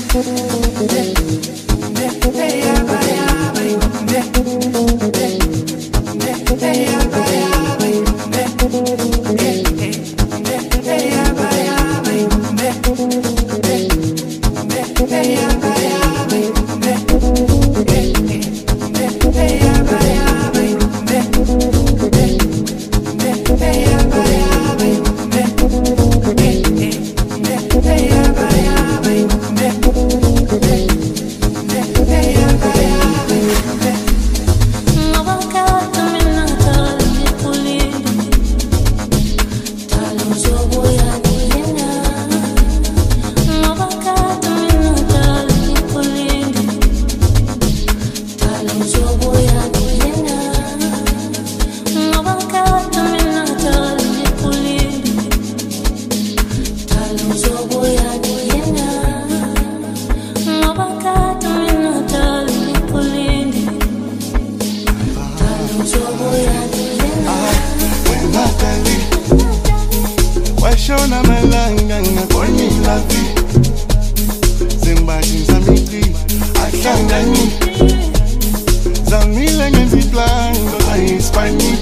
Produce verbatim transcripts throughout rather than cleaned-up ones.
Shona malanga ngakoni lavi Zimbaji zamili ahlangani Zamile ngeziplango la Hispani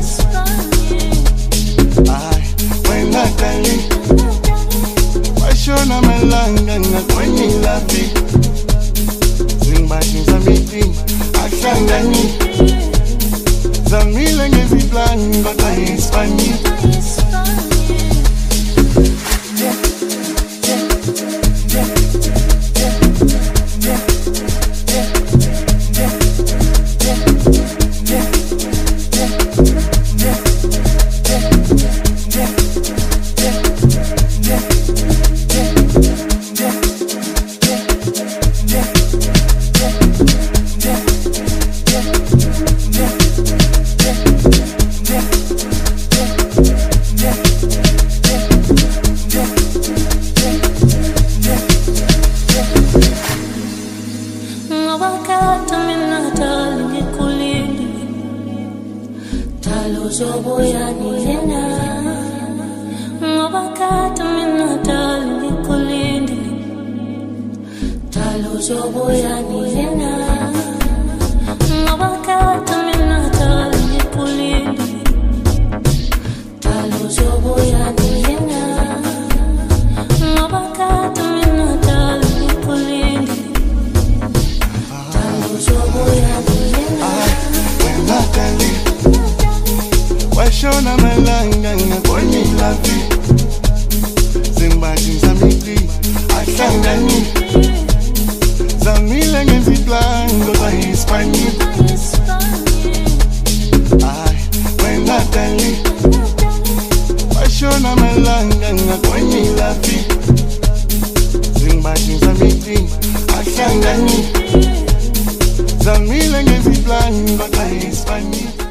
Ay, wena dali Shona malanga ngakoni lavi Zimbaji zamili ahlangani Zamile ngeziplango la Hispani Zoboya nilena ngobakata mina dali nikulindi Talo zoboya nilena ngobakata mina dali nikulindi Talo zoboya nilena ngobakata mina dali nikulindi Talo zoboya nilena Shona malanga ngakoni lavi Zimbaji zamili ahlangani Zamile ngeziplango la Hispani Ay, wena dali Shona malanga ngakoni lavi Zimbaji zamili ahlangani Zamile ngeziplango la Hispani